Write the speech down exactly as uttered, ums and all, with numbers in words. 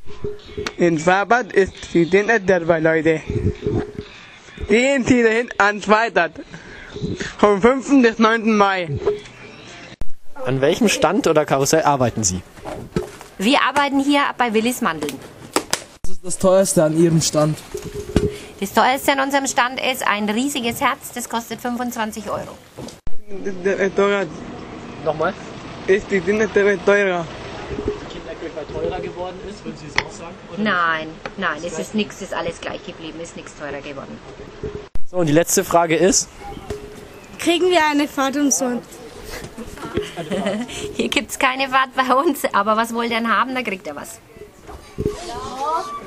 In Schwabert ist die Dinner dabei, Leute. Gehen Sie dahin ans Freitag. Vom fünften bis neunten Mai. An welchem Stand oder Karussell arbeiten Sie? Wir arbeiten hier bei Willis Mandeln. Was ist das teuerste an Ihrem Stand? Das teuerste an unserem Stand ist ein riesiges Herz, das kostet fünfundzwanzig Euro. Teurer Nochmal? ist die Dinner teurer. Kinderköcher teurer geworden ist, würden Sie es auch sagen? Oder? Nein, nein, es ist nichts, ist alles gleich geblieben, ist nichts teurer geworden. So, und die letzte Frage ist? Kriegen wir eine Fahrt umsonst? Hier gibt es keine Fahrt bei uns, aber was wollt ihr denn haben, da kriegt ihr was.